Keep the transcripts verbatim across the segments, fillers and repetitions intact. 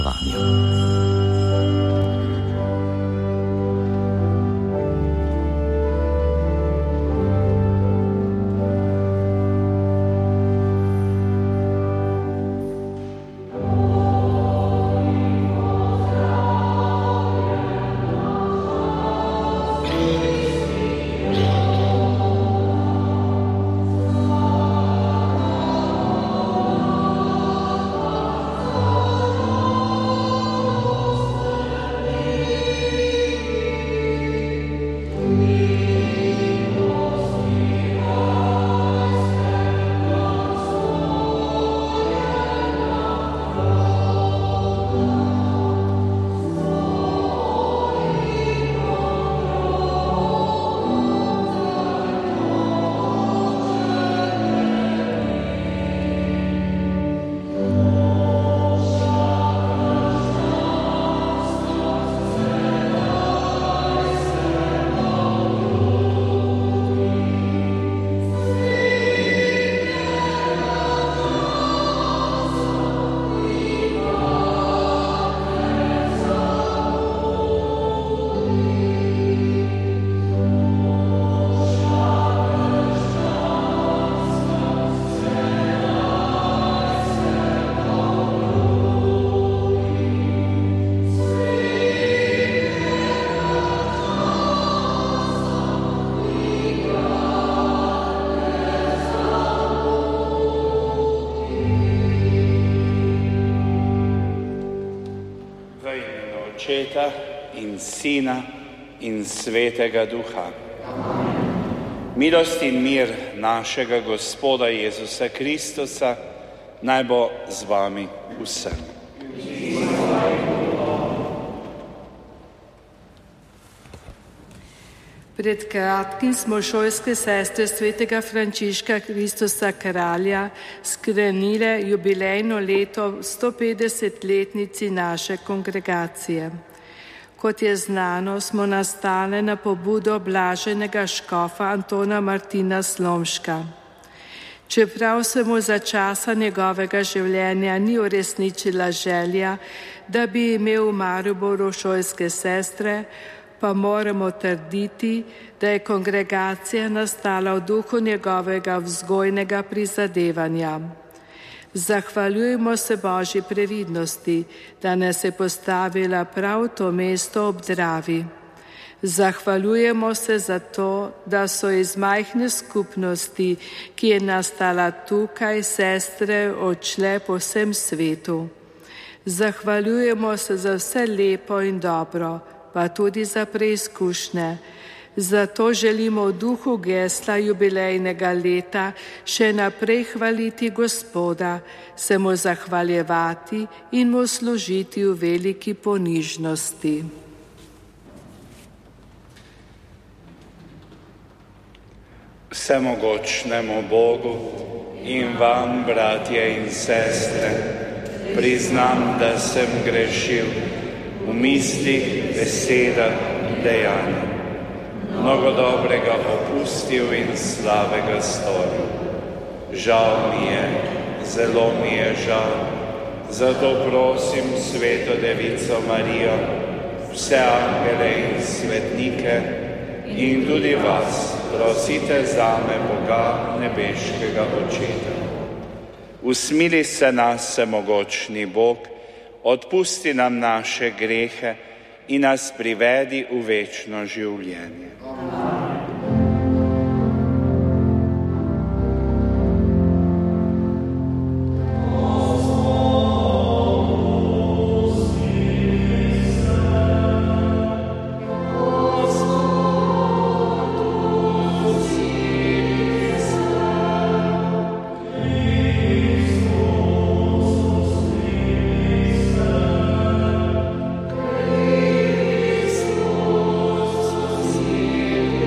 Očeta in Sina in Svetega Duha. Milost in mir našega Gospoda Jezusa Kristusa naj bo z vami vsem. Pred kratkim smo šolske sestre svetega Frančiška Kristusa Kralja sklenile jubilejno leto sto petdesetletnici naše kongregacije. Kot je znano, smo nastale na pobudo blaženega škofa Antona Martina Slomška. Čeprav se mu za časa njegovega življenja ni uresničila želja, da bi imel v Mariboru šolske sestre, pa moramo trditi, da je kongregacija nastala v duhu njegovega vzgojnega prizadevanja. Zahvaljujemo se Božji previdnosti, da nas je postavila prav to mesto ob Dravi. Zahvaljujemo se za to, da so iz majhne skupnosti, ki je nastala tukaj, sestre odšle po vsem svetu. Zahvaljujemo se za vse lepo in dobro, pa tudi za preizkušnje. Zato želimo v duhu gesla jubilejnega leta še naprej hvaliti Gospoda, se mu zahvaljevati in mu služiti v veliki ponižnosti. Vsemogočnemu Bogu in vam, bratje in sestre, priznam, da sem grešil v mislih, besedah in dejanjih. Mnogo dobrega opustil in slabega storil. Žal mi je, zelo mi je žal. Zato prosim Sveto Devico Marijo, vse angele in svetnike in tudi vas, prosite zame Boga nebeškega Očeta. Usmili se nas, vsemogočni Bog, odpusti nam naše grehe in nas privedi v večno življenje. Christus,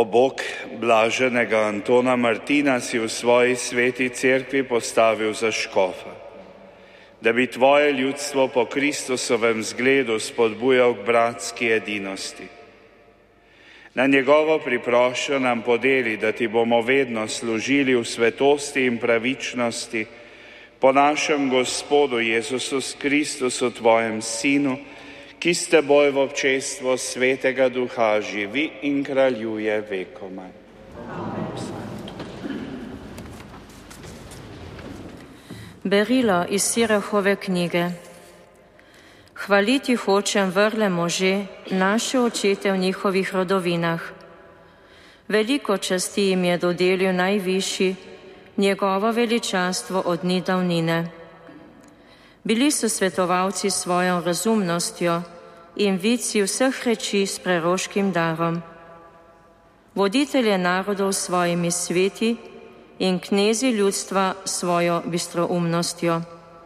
O Bog, blaženega Antona Martina si v svoji sveti cerkvi postavil za škofa, da bi tvoje ljudstvo po Kristusovem zgledu spodbujal k bratski edinosti. Na njegovo priproščo nam podeli, da ti bomo vedno služili v svetosti in pravičnosti po našem Gospodu Jezusu Kristusu, tvojem Sinu, ki s teboj v občestvu Svetega Duha živi in kraljuje vekomaj. Berilo iz Sirahove knjige. Hvaliti hočem vrle može, naše očete v njihovih rodovinah. Veliko časti jim je dodelil najvišji, njegovo veličanstvo od dni davnine. Bili so svetovalci s svojo razumnostjo in vidci vseh reči s preroškim darom. Voditelje narodov s svojimi sveti in knezi ljudstva svojo bistroumnostjo.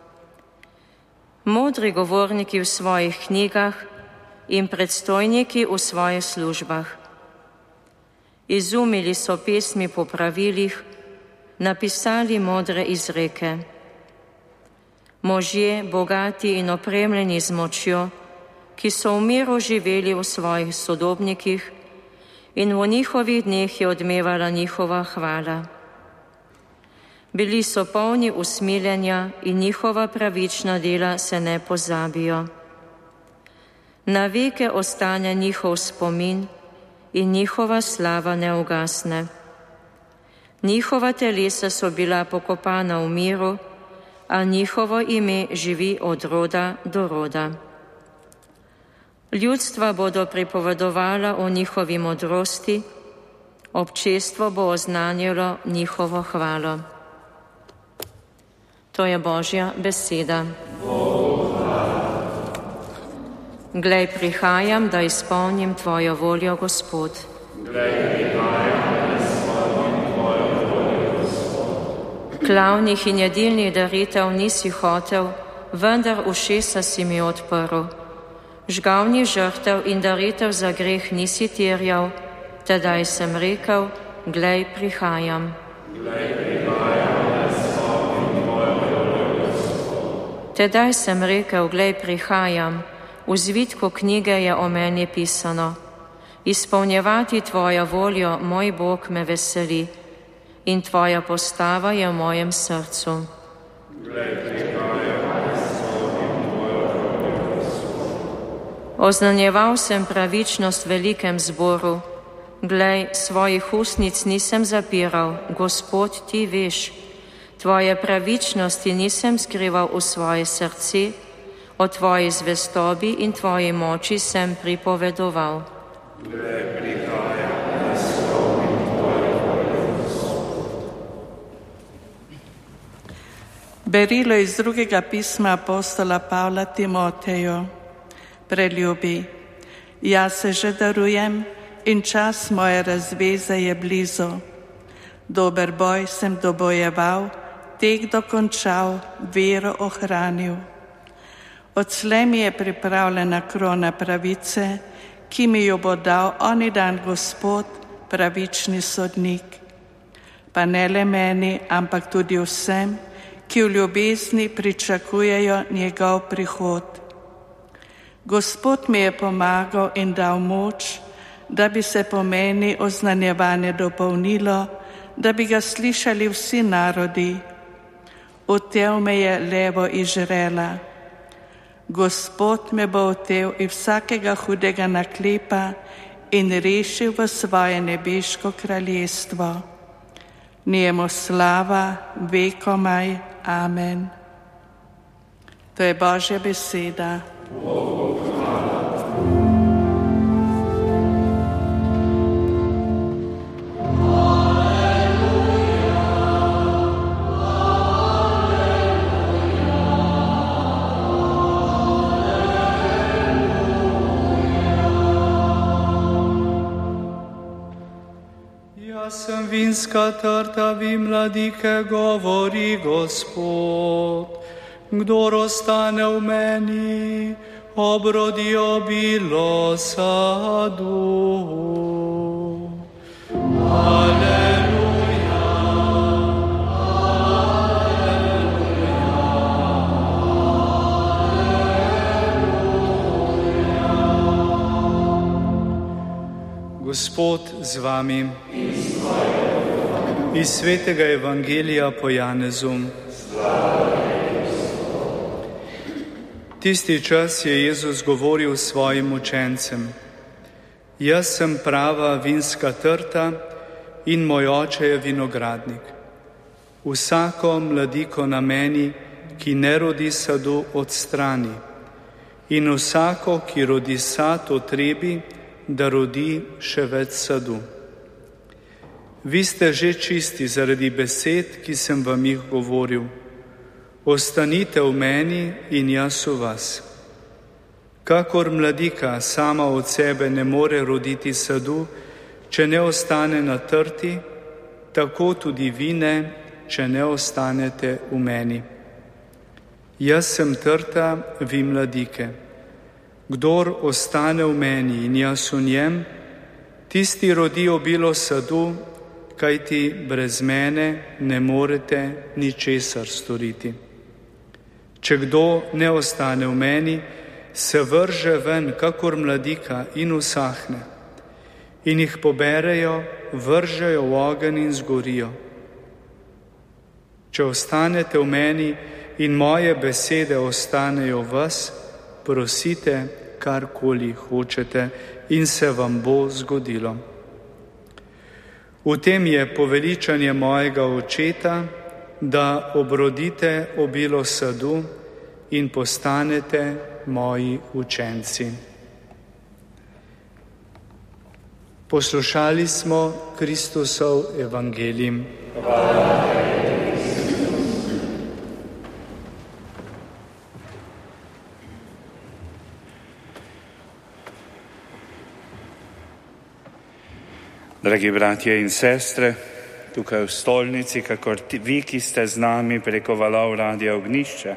Modri govorniki v svojih knjigah in predstojniki v svojih službah. Izumili so pesmi po pravilih, napisali modre izreke. Možje, bogati in opremljeni z močjo, ki so v miru živeli v svojih sodobnikih in v njihovih dneh je odmevala njihova hvala. Bili so polni usmiljenja in njihova pravična dela se ne pozabijo. Na veke ostane njihov spomin in njihova slava ne ugasne. Njihova telesa so bila pokopana v miru, a njihovo ime živi od roda do roda. Ljudstva bodo pripovedovala o njihovi modrosti, občestvo bo oznanjalo njihovo hvalo. To je Božja beseda. Glej, prihajam, da izpolnim tvojo voljo, Gospod. Glej, prihajam, da izpolnim tvojo voljo, Gospod. Klavnih in jedilnih daritev nisi hotel, vendar ušesa si mi odprl. Žgavnih žrtev in daritev za greh nisi terjal, tedaj sem rekel, glej, prihajam. Glej, prihajam, da izpolnim tvojo voljo, Gospod. Tedaj sem rekel, glej, prihajam, v zvitku knjige je o meni pisano. Izpolnjevati tvojo voljo, moj Bog, me veseli in tvoja postava je v mojem srcu. Glej, prihajam, da izpolnim tvojo voljo, Gospod. Oznanjeval sem pravičnost v velikem zboru. Glej, svojih ustnic nisem zapiral, Gospod, ti veš. Tvoje pravičnosti nisem skrival v svoje srce, o tvoji zvestobi in tvoji moči sem pripovedoval. Glej, prihajam, da izpolnim tvojo voljo, Gospod. Berilo iz drugega pisma apostola Pavla Timoteju. Preljubi, jaz se že darujem in čas moje razveze je blizu. Dober boj sem dobojeval, tek dokončal, vero ohranil. Odslej mi je pripravljena krona pravice, ki mi jo bo dal oni dan Gospod, pravični sodnik. Pa ne le meni, ampak tudi vsem, ki v ljubezni pričakujejo njegov prihod. Gospod mi je pomagal in dal moč, da bi se po meni oznanjevanje dopolnilo, da bi ga slišali vsi narodi. Otev me je levo izžrela. Gospod me bo otev iz vsakega hudega naklepa in rešil v svoje nebeško kraljestvo. Njemu slava vekomaj. Amen. To je Božja beseda. Bogu hvala. Sem vinska trta, vi mladike, govori Gospod. Kdor ostane v meni, obrodi obilo sadu. Gospod z vami. Iz svetega evangelija po Janezu. Tisti čas je Jezus govoril svojim učencem: Jaz sem prava vinska trta in moj oče je vinogradnik. Vsako mladiko na meni, ki ne rodi sadu, odstrani, in vsako, ki rodi sad, otrebi, da rodi še več sadu. Vi ste že čisti zaradi besed, ki sem vam jih govoril. Ostanite v meni in jaz v vas. Kakor mladika sama od sebe ne more roditi sadu, če ne ostane na trti, tako tudi vi ne, če ne ostanete v meni. Jaz sem trta, vi mladike. Kdor ostane v meni in jaz v njem, tisti rodi obilo sadu, kajti brez mene ne morete ničesar storiti. Če kdo ne ostane v meni, se vrže ven, kakor mladika, in usahne. In jih poberejo, vržejo v ogenj in zgorijo. Če ostanete v meni in moje besede ostanejo v vas, prosite, karkoli hočete, in se vam bo zgodilo. V tem je poveličanje mojega očeta, da obrodite obilo sadu in postanete moji učenci. Poslušali smo Kristusov evangelij. Dragi bratje in sestre, tukaj v stolnici, kakor vi, ki ste z nami preko valov Radia Ognjišče.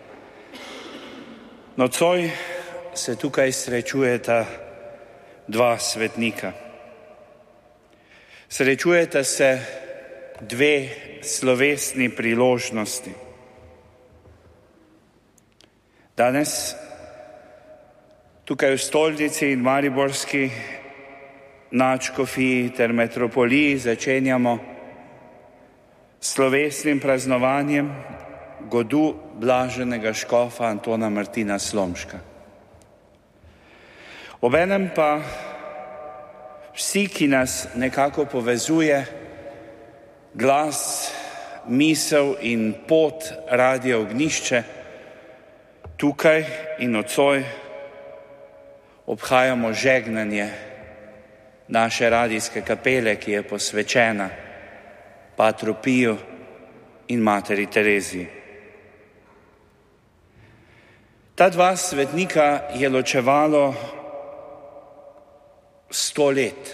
Nocoj se tukaj srečujeta dva svetnika. Srečujeta se dve slovesni priložnosti. Danes tukaj v stolnici in mariborski nadškofiji ter metropoliji začenjamo slovesnim praznovanjem godu blaženega škofa Antona Martina Slomška. Obenem pa vsi, ki nas nekako povezuje glas, misel in pot Radia Ognjišče, tukaj in nocoj obhajamo žegnanje naše radijske kapele, ki je posvečena Patru Piju in Materi Tereziji. Ta dva svetnika je ločevalo sto let.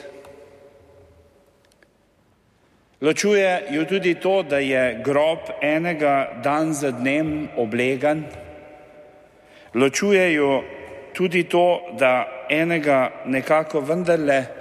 Ločuje ju tudi to, da je grob enega dan za dnem oblegan. Ločuje ju tudi to, da enega nekako vendarle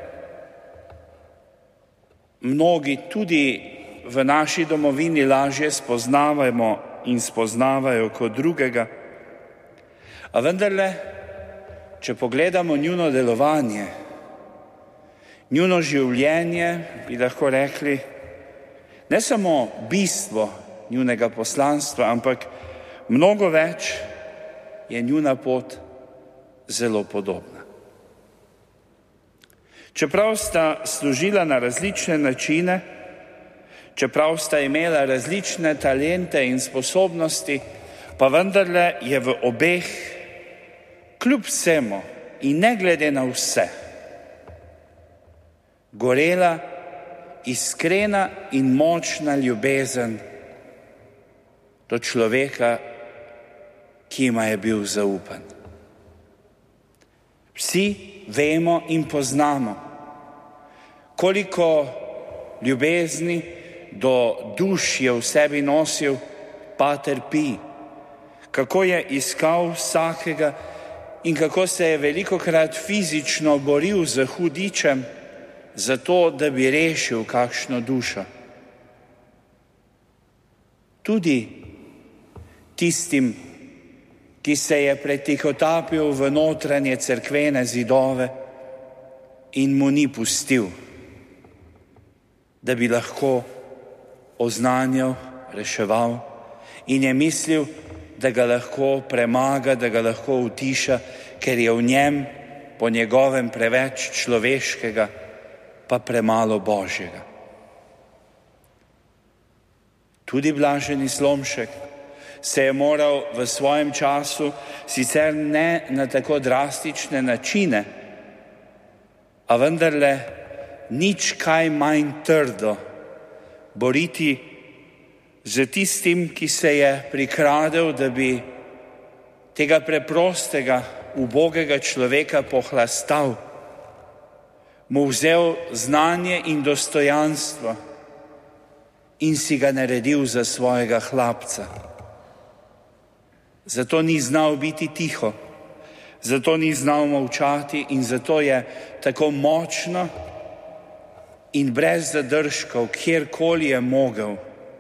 mnogi tudi v naši domovini lažje spoznavamo in spoznavajo kot drugega. A vendarle, če pogledamo njuno delovanje, njuno življenje, bi lahko rekli, ne samo bistvo njunega poslanstva, ampak mnogo več je njuna pot zelo podobna. Čeprav sta služila na različne načine, čeprav sta imela različne talente in sposobnosti, pa vendarle je v obeh, kljub vsemu in ne glede na vse, gorela iskrena in močna ljubezen do človeka, ki jima je bil zaupan. Vsi vemo in poznamo, koliko ljubezni do duš je v sebi nosil Pater Pij, kako je iskal vsakega in kako se je velikokrat fizično boril z hudičem, zato, da bi rešil kakšno dušo. Tudi tistim, ki se je pretihotapil v notranje cerkvene zidove in mu ni pustil, da bi lahko oznanjal, reševal in je mislil, da ga lahko premaga, da ga lahko utiša, ker je v njem po njegovem preveč človeškega, pa premalo Božjega. Tudi blaženi Slomšek se je moral v svojem času, sicer ne na tako drastične načine, a vendarle nič kaj manj trdo boriti z tistim, ki se je prikradel, da bi tega preprostega, ubogega človeka pohlastal, mu vzel znanje in dostojanstvo in si ga naredil za svojega hlapca. Zato ni znal biti tiho, zato ni znal molčati in zato je tako močno in brez zadržkov, kjerkoli je mogel,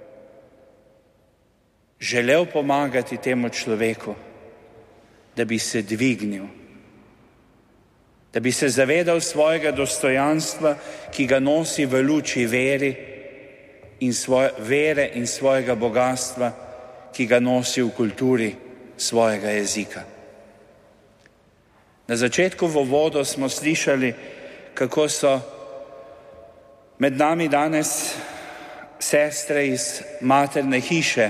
želel pomagati temu človeku, da bi se dvignil, da bi se zavedal svojega dostojanstva, ki ga nosi v luči veri in svoje, vere in svojega bogatstva, ki ga nosi v kulturi svojega jezika. Na začetku v uvodu smo slišali, kako so med nami danes sestre iz materne hiše,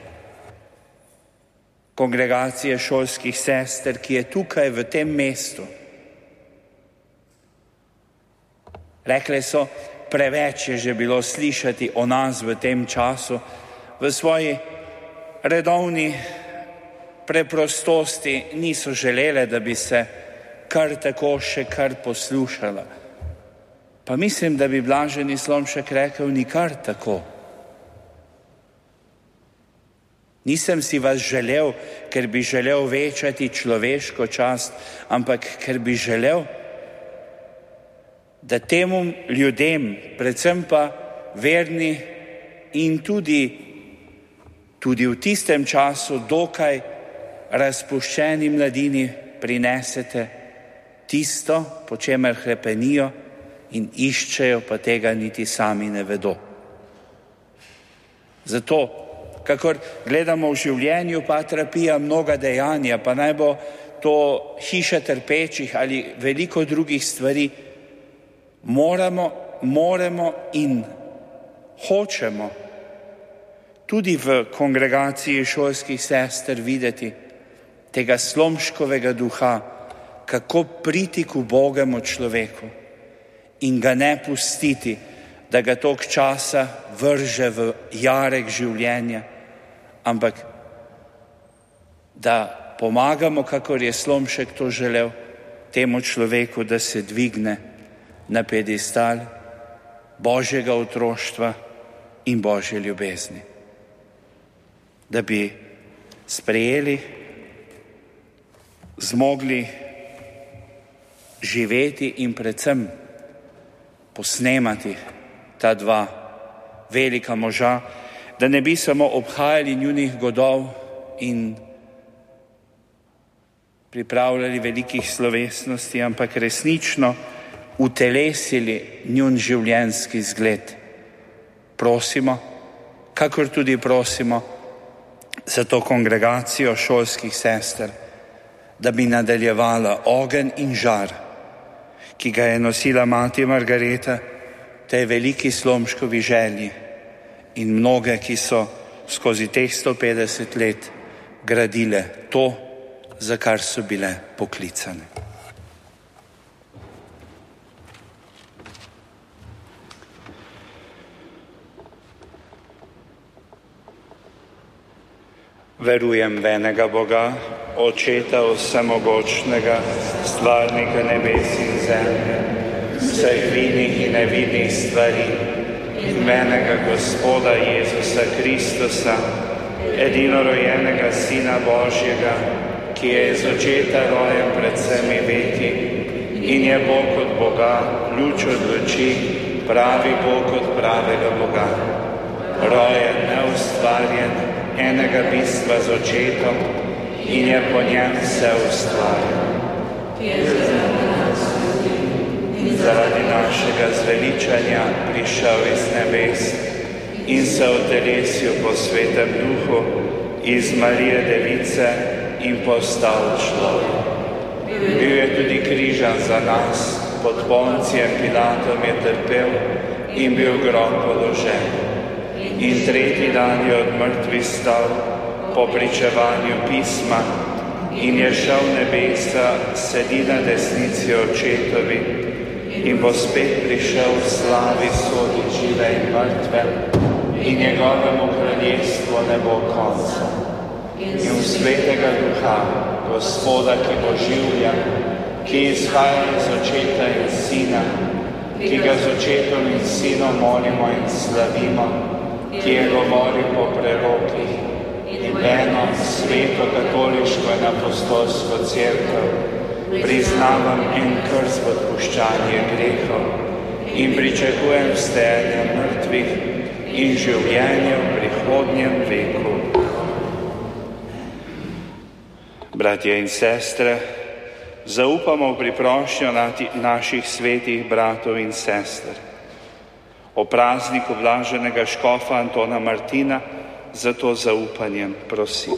kongregacije šolskih sester, ki je tukaj v tem mestu. Rekle so, preveč je že bilo slišati o nas v tem času, v svoji redovni preprostosti niso želele, da bi se kar tako še kar poslušala. Pa mislim, da bi blaženi Slomšek rekel, nikar tako. Nisem si vas želel, ker bi želel večati človeško čast, ampak ker bi želel, da temu ljudem, predvsem pa verni in tudi, tudi v tistem času dokaj razpuščeni mladini prinesete tisto, po čemer hrepenijo in iščejo, pa tega niti sami ne vedo. Zato, kakor gledamo v življenju Patra Pija mnoga dejanja, pa naj bo to hiša trpečih ali veliko drugih stvari, moramo, moramo in hočemo tudi v kongregaciji šolskih sester videti tega Slomškovega duha, kako priti k ubogemu človeku in ga ne pustiti, da ga tok časa vrže v jarek življenja, ampak da pomagamo, kakor je Slomšek to želel, temu človeku, da se dvigne na piedestal Božjega otroštva in Božje ljubezni. Da bi sprejeli, zmogli živeti in predvsem posnemati ta dva velika moža, da ne bi samo obhajali njunih godov in pripravljali velikih slovesnosti, ampak resnično utelesili njun življenjski zgled. Prosimo, kakor tudi prosimo za to kongregacijo šolskih sester, da bi nadaljevala ogenj in žar, ki ga je nosila mati Margareta, tej veliki Slomškovi želji in mnoge, ki so skozi teh sto petdeset let gradile to, za kar so bile poklicane. Verujem v enega Boga, Očeta vsemogočnega, stvarnika nebes in zemlje, vseh vidnih in nevidnih stvari, in v enega Gospoda Jezusa Kristusa, edinorojenega Sina Božjega, ki je iz očeta rojen pred vsemi veki in je Bog od Boga, ključ od luči, pravi Bog od pravega Boga. Rojen, neustvarjen, enega bistva z očetom in je po njem vse ustvarjeno. Zaradi našega zveličanja prišel iz nebes in se utelesil po svetem duhu iz Marije Device in postal človek. Bil je tudi križan za nas, pod Poncijem Pilatom je trpel in bil v grob položen. In tretji dan je od mrtvih stal po pričevanju pisma in je šel v nebesa, sedi na desnici očetovi in bo spet prišel v slavi soditi žive in mrtve in njegovemu kraljestvu ne bo konca. In v svetega duha, Gospoda, ki oživlja, ki izhaja iz očeta in sina, ki ga z očetom in sinom molimo in slavimo, ki je govoril po prerokih, in eno sveto katoliško in apostolsko cerkev, priznavam en krst v odpuščanje grehov in pričakujem vstajanje mrtvih in življenje v prihodnjem veku. Bratje in sestre, zaupamo v priprošnjo naših svetih bratov in sester. O prazniku blaženega škofa Antona Martina za to zaupanjem prosim.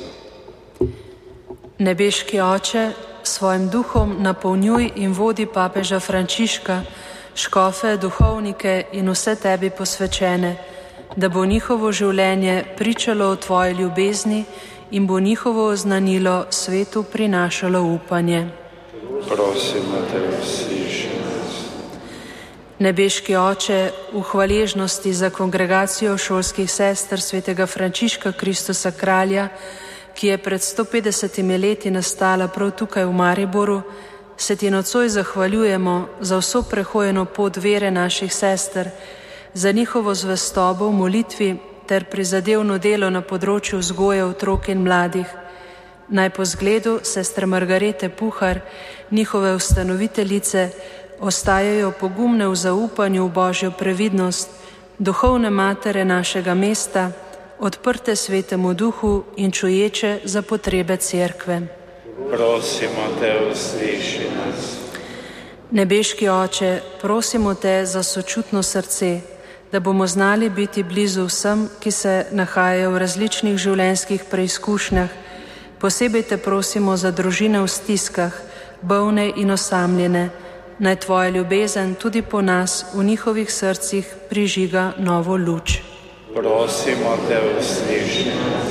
Nebeški Oče, svojim duhom napolnjuj in vodi papeža Frančiška, škofe, duhovnike in vse tebi posvečene, da bo njihovo življenje pričalo o tvoji ljubezni in bo njihovo oznanilo svetu prinašalo upanje. Prosimo te, usliši nas. Nebeški Oče, v hvaležnosti za kongregacijo šolskih sester svetega Frančiška Kristusa Kralja, ki je pred sto petdesetimi leti nastala prav tukaj v Mariboru, se ti nocoj zahvaljujemo za vso prehojeno pot vere naših sester, za njihovo zvestobo v molitvi ter prizadevno delo na področju vzgoje otrok in mladih. Naj po zgledu sestre Margarete Puhar, njihove ustanoviteljice, ostajajo pogumne v zaupanju v Božjo previdnost, duhovne matere našega mesta, odprte svetemu duhu in čuječe za potrebe cerkve. Prosimo te, usliši nas. Nebeški Oče, prosimo te za sočutno srce, da bomo znali biti blizu vsem, ki se nahajajo v različnih življenjskih preizkušnjah. Posebej te prosimo za družine v stiskah, bolne in osamljene. Naj tvoja ljubezen tudi po nas v njihovih srcih prižiga novo luč. Prosimo te, usliši nas.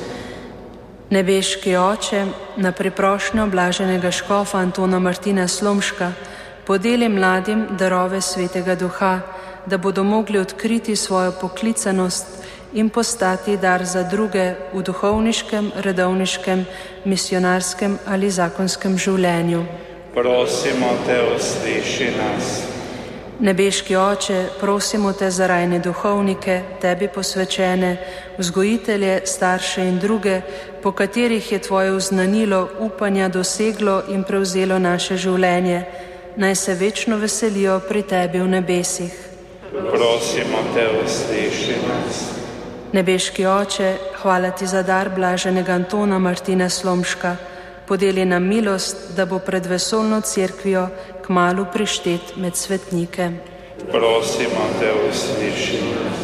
Nebeški Oče, na priprošnjo blaženega škofa Antona Martina Slomška podeli mladim darove svetega duha, da bodo mogli odkriti svojo poklicanost in postati dar za druge v duhovniškem, redovniškem, misionarskem ali zakonskem življenju. Prosimo te, usliši nas. Nebeški Oče, prosimo te za rajne duhovnike, tebi posvečene, vzgojitelje, starše in druge, po katerih je tvoje oznanilo upanja doseglo in prevzelo naše življenje. Naj se večno veselijo pri tebi v nebesih. Prosimo te, usliši nas. Nebeški Oče, hvala ti za dar blaženega Antona Martina Slomška. Podeli nam milost, da bo pred vesolno cerkvijo kmalu prištet med svetnike. Prosimo te, usliši nas.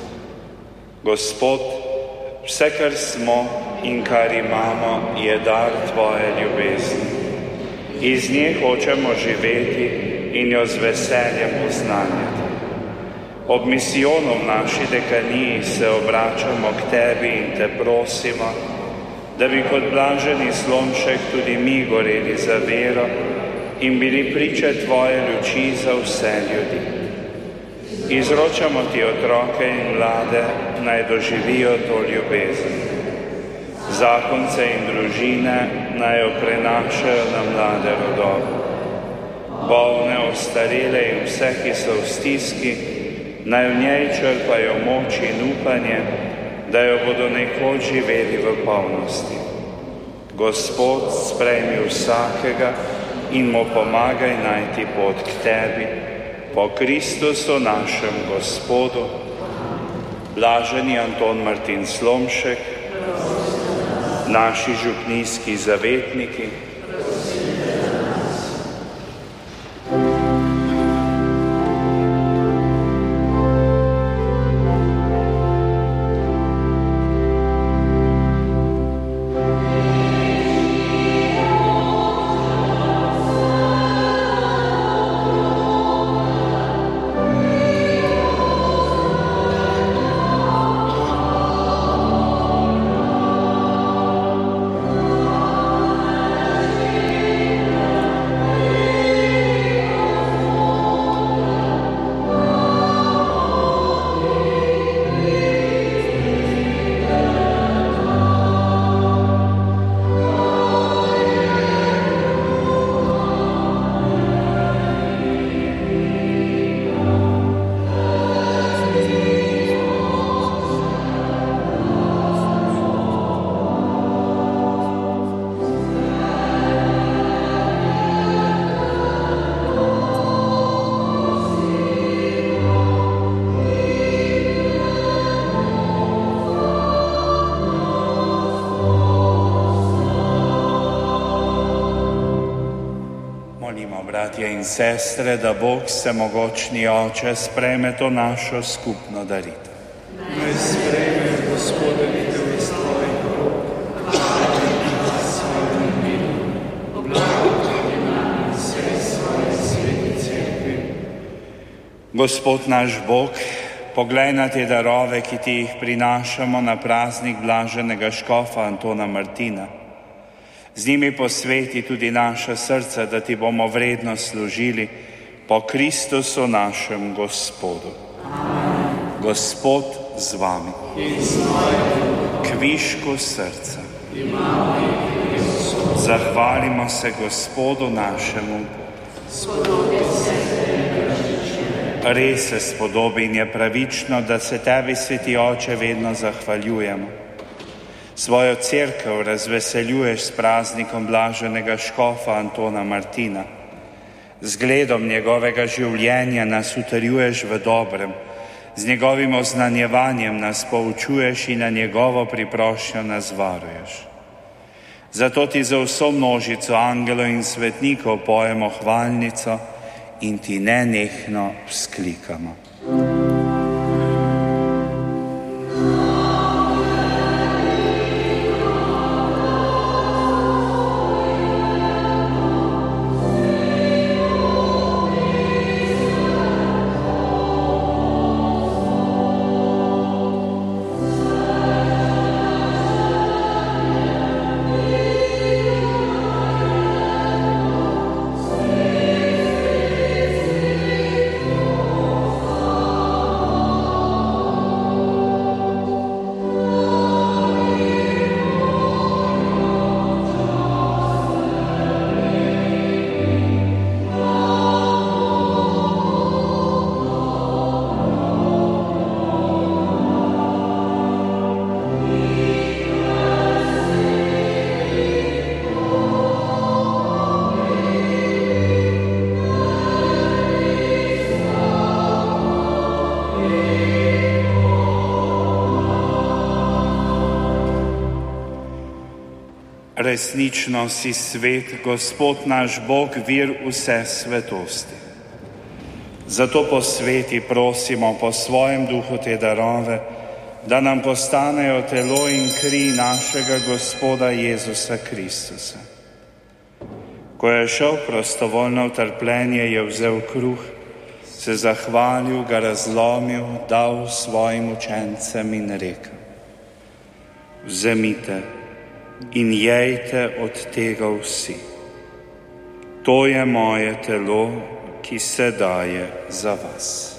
Gospod, vse, kar smo in kar imamo, je dar tvoje ljubezni. Iz nje hočemo živeti in jo z veseljem oznanjati. Ob misijonu v naši dekaniji se obračamo k tebi in te prosimo, da bi kot blaženi Slomšek tudi mi goreli za vero in bili priče tvoje luči za vse ljudi. Izročamo ti otroke in mlade, naj doživijo to ljubezen. Zakonce in družine naj jo prenašajo na mlade rodove. Bolne, ostarele in vse, ki so v stiski, naj v njej črpajo moč in upanje, da jo bodo nekoč živeli v polnosti. Gospod, sprejmi vsakega in mu pomagaj najti pot k tebi, po Kristusu našem Gospodu. Blaženi Anton Martin Slomšek, naši župnijski zavetniki, bratje in sestre, da Bog vsemogočni Oče sprejme to našo skupno daritev. Naj sprejme Gospodovitev iz tvojih rok, hvala svojemu miru, blagoslov nam vsej svoje sveti cerkvi. Gospod naš Bog, poglej na te darove, ki ti jih prinašamo na praznik blaženega škofa Antona Martina. Z njimi posveti tudi naša srca, da ti bomo vredno služili po Kristusu našem Gospodu. Amen. Gospod z vami. Kvišku srca. Zahvalimo se Gospodu našemu Bogu. Res se spodobi in je pravično, da se tebi, Sveti Oče, vedno zahvaljujemo. Svojo cerkev razveseljuješ s praznikom blaženega škofa Antona Martina. Zgledom njegovega življenja nas utrjuješ v dobrem, z njegovim oznanjevanjem nas poučuješ in na njegovo priprošnjo nas varuješ. Zato ti za vso množico angelov in svetnikov pojemo hvalnico in ti nenehno vzklikamo. Resnično si svet, Gospod naš Bog, vir vse svetosti. Zato posveti prosimo po svojem duhu te darove, da nam postanejo telo in kri našega Gospoda Jezusa Kristusa. Ko je šel prostovoljno v trpljenje, je vzel kruh, se zahvalil, ga razlomil, dal svojim učencem in rekel: vzemite in jejte od tega vsi. To je moje telo, ki se daje za vas.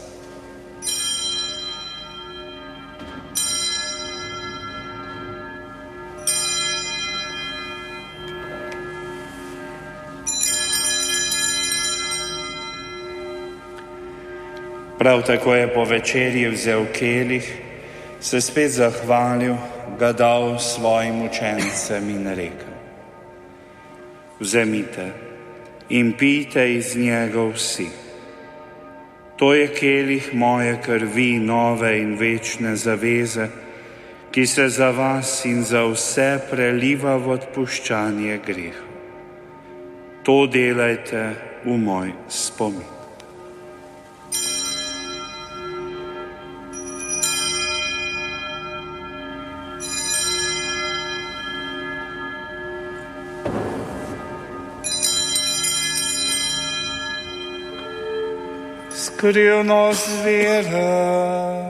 Prav tako je po večerji vzel kelih, se spet zahvalil, ga dal svojim učencem in rekel: vzemite in pijte iz njega vsi. To je kelih moje krvi, nove in večne zaveze, ki se za vas in za vse preliva v odpuščanje grehov. To delajte v moj spomin. Skrivnost vere.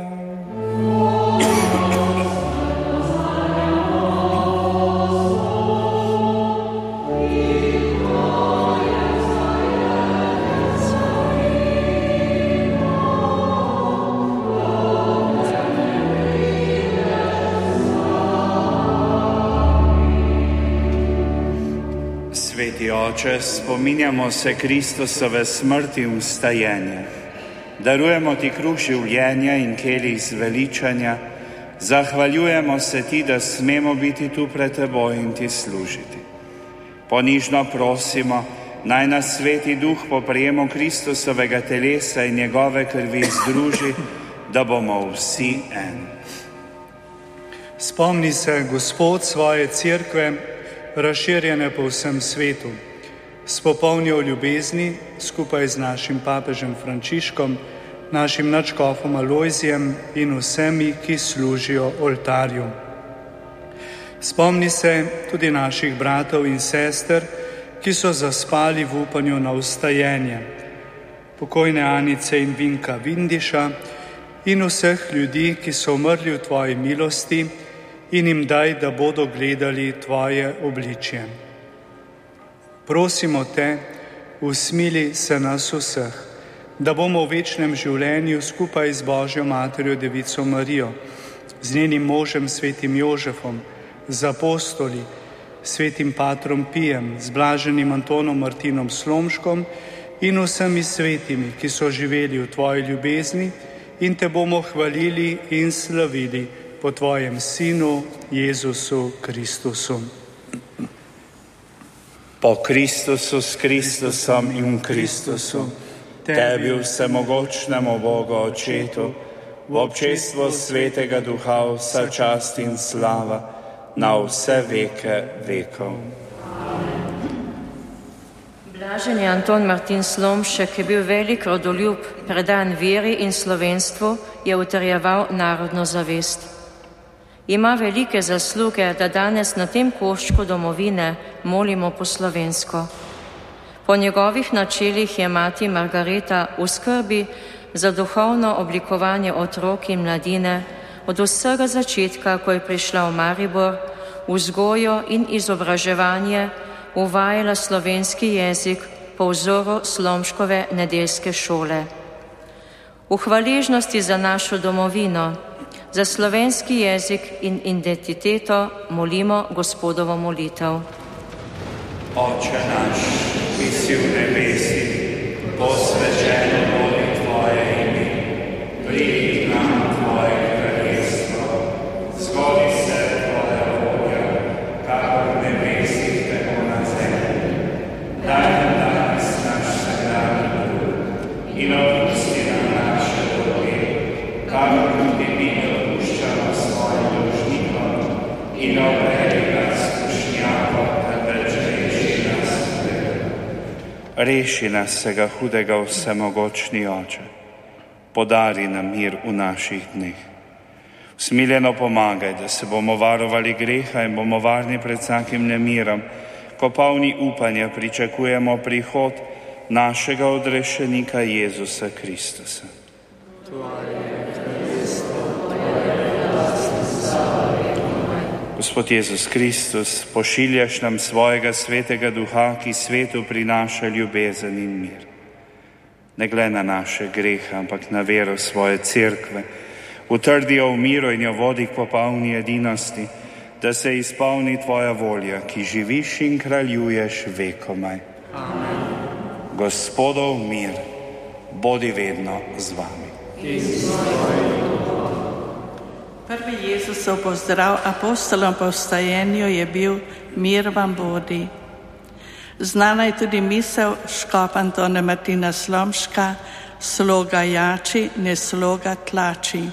Sveti Oče, spominjamo se Kristusove smrti in vstajenja. Darujemo ti kruh življenja in kelih zveličanja, zahvaljujemo se ti, da smemo biti tu pred teboj in ti služiti. Ponižno prosimo, naj nas Sveti Duh po prejemu Kristusovega telesa in njegove krvi združi, da bomo vsi eni. Spomni se, Gospod, svoje cerkve, razširjene po vsem svetu, s popolnjo ljubezni skupaj z našim papežem Frančiškom, našim nadškofom Alojzijem in vsemi, ki služijo oltarju. Spomni se tudi naših bratov in sester, ki so zaspali v upanju na vstajenje, pokojne Anice in Vinka Vindiša in vseh ljudi, ki so umrli v tvoji milosti, in jim daj, da bodo gledali tvoje obličje. Prosimo te, usmili se nas vseh, da bomo v večnem življenju skupaj z Božjo Materjo Devico Marijo, z njenim možem svetim Jožefom, z apostoli, svetim patrom Pijem, z blaženim Antonom Martinom Slomškom in vsemi svetimi, ki so živeli v tvoji ljubezni, in te bomo hvalili in slavili po tvojem Sinu Jezusu Kristusu. Po Kristusu, s Kristusom in v Kristusu, tebi vsemogočnemu Bogu Očetu, v občestvu Svetega Duha vsa čast in slava na vse veke vekov. Blažen je Anton Martin Slomšek, je bil velik rodoljub, predan veri in slovenstvu, je utrjeval narodno zavest. Ima velike zasluge, da danes na tem koščku domovine molimo po slovensko. Po njegovih načelih je mati Margareta v skrbi za duhovno oblikovanje otrok in mladine od vsega začetka, ko je prišla v Maribor, vzgojo in izobraževanje uvajala slovenski jezik po vzoru Slomškove nedeljske šole. V hvaležnosti za našo domovino, za slovenski jezik in identiteto molimo Gospodovo molitev. Oče naš, ki si v nebesih, posvečeno bodi tvoje ime, pridi k nam tvoje kraljestvo, zgodi se tvoja volja, kakor v nebesih, tako na zemlji. Daj nam danes naš vsakdanji kruh in odpusti nam naše dolge, kakor tudi mi odpuščamo svojim dolžnikom, in obvedi nas v skušnjavo, temveč reši nas hudega. Reši nas vsega hudega, vsemogočni Oče. Podari nam mir v naših dneh. Usmiljeno pomagaj, da se bomo varovali greha in bomo varni pred vsakim nemirom, ko polni upanja pričakujemo prihod našega odrešenika Jezusa Kristusa. Gospod Jezus Kristus, pošiljaš nam svojega svetega duha, ki svetu prinaša ljubezen in mir. Ne glej na naše grehe, ampak na vero svoje cerkve. Utrdi jo v miru in jo vodi k popolni edinosti, da se izpolni tvoja volja, ki živiš in kraljuješ vekomaj. Amen. Gospodov mir, bodi vedno z vami. Prvi Jezusov pozdrav apostolom po vstajenju je bil: mir vam bodi. Znana je tudi misel škofa Antona Martina Slomška: sloga jači, ne sloga tlači.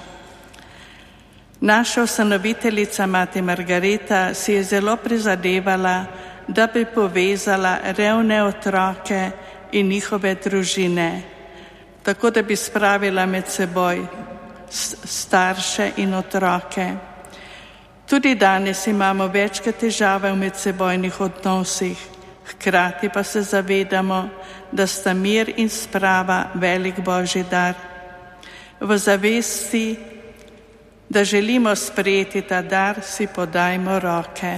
Naša ustanoviteljica mati Margareta si je zelo prizadevala, da bi povezala revne otroke in njihove družine, tako da bi spravila med seboj starše in otroke. Tudi danes imamo večkrat težave v medsebojnih odnosih, hkrati pa se zavedamo, da sta mir in sprava velik Božji dar. V zavesti, da želimo sprejeti ta dar, si podajmo roke.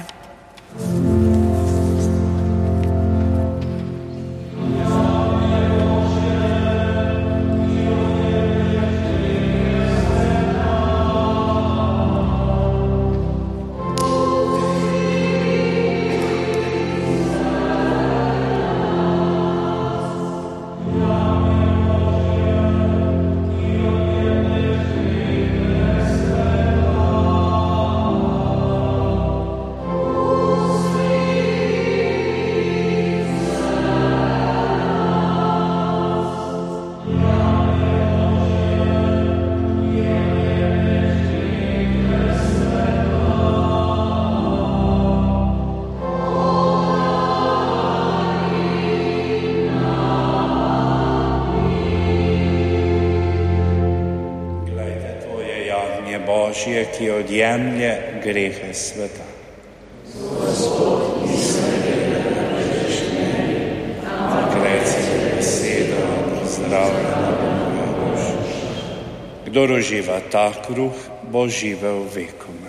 Božje, ki odjemlje grehe sveta. Gospod, nisem vedel, da greš meni, ampak reci besedo, pozdravljena Boga Božja. Kdor uživa ta kruh, bo živel vekome.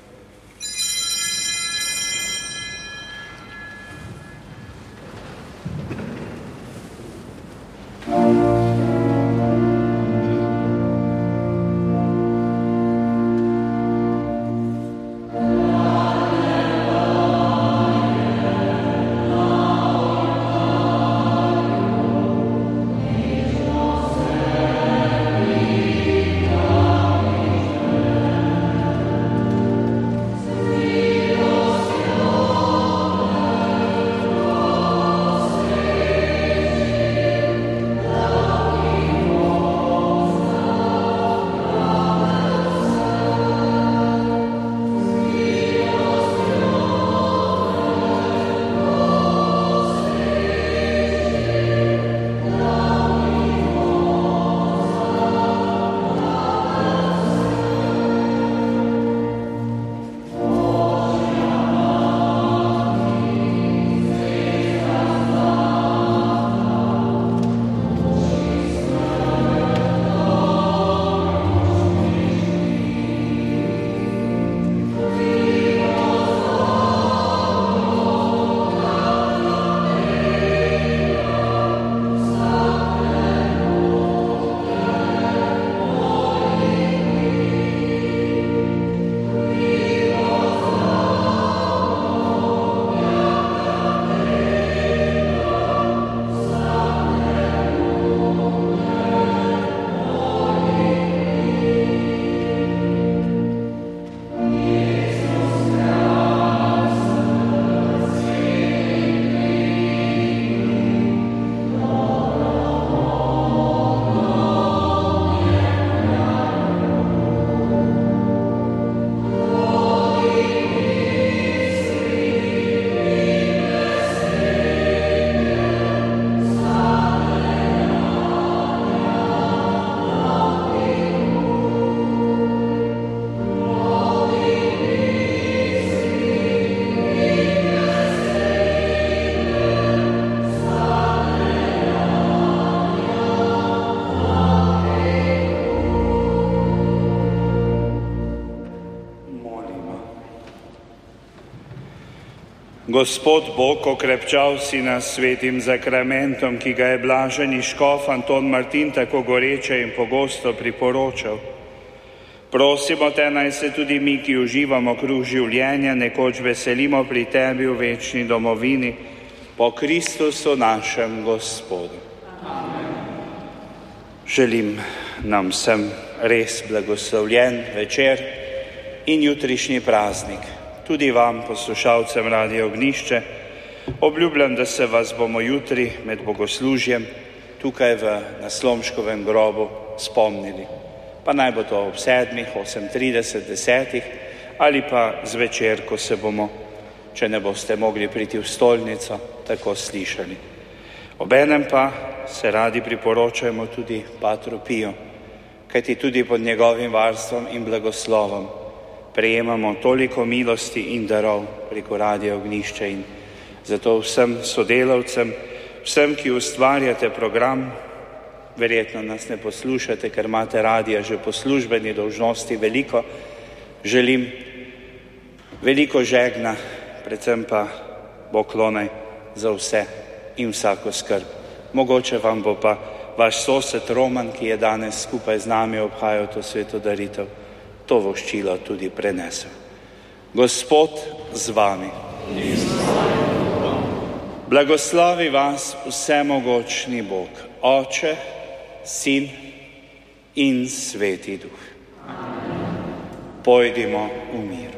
Gospod Bog, okrepčal si nas svetim zakramentom, ki ga je blaženi škof Anton Martin tako goreče in pogosto priporočal. Prosimo te, naj se tudi mi, ki uživamo kruh življenja, nekoč veselimo pri tebi v večni domovini, po Kristusu našem Gospodu. Amen. Želim nam vsem res blagoslovljen večer in jutrišnji praznik. Tudi vam, poslušalcem Radia Ognjišče, Obljubljam, da se vas bomo jutri med bogoslužjem tukaj v Naslomškovem grobu spomnili. Pa naj bo to ob sedmih, osem trideset, desetih ali pa zvečer, ko se bomo, če ne boste mogli priti v stolnico, tako slišali. Obenem pa se radi priporočajmo tudi Patru Piju, kajti tudi pod njegovim varstvom in blagoslovom prejemamo toliko milosti in darov preko Radia Ognjišče in zato vsem sodelavcem, vsem, ki ustvarjate program, verjetno nas ne poslušate, ker imate radija že po službeni dolžnosti veliko, želim veliko žegna, predvsem pa poklonaj za vse in vsako skrb. Mogoče vam bo pa vaš sosed Roman, ki je danes skupaj z nami obhajal to sveto daritev, to voščilo tudi prenesel. Gospod z vami. Blagoslovi vas vsemogočni Bog, Oče, Sin in Sveti Duh. Pojdimo v miru.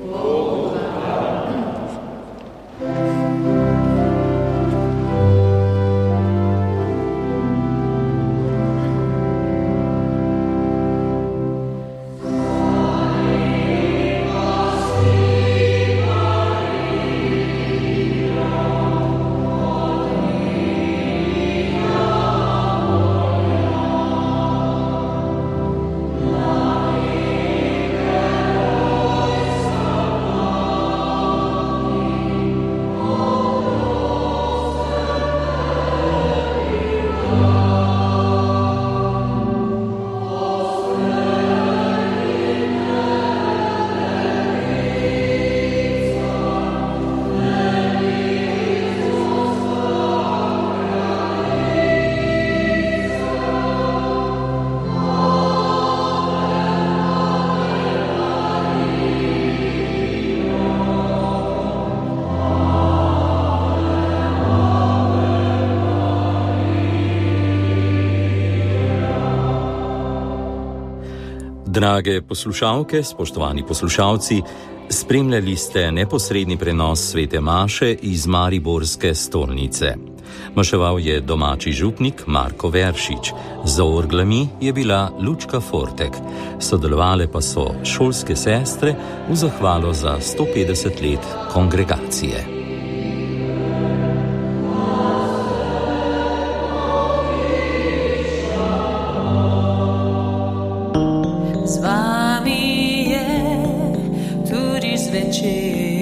Drage poslušalke, spoštovani poslušalci, spremljali ste neposredni prenos svete maše iz mariborske stolnice. Maševal je domači župnik Marko Veršič, za orglami je bila Lučka Fortek, sodelovale pa so šolske sestre v zahvalo za sto petdeset let kongregacije. Z vami je tudi zvečer.